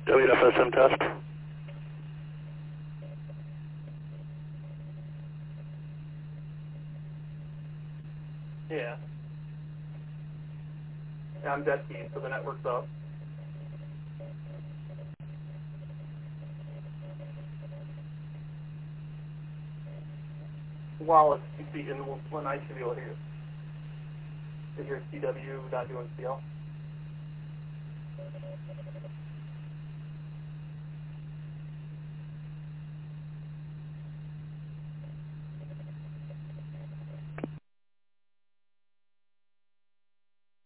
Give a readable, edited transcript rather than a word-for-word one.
WFSM test. Yeah. Yeah, I'm dead keyed, so the network's up. Wallace, you see, and when I should be able to hear you. Is your CW not doing CL?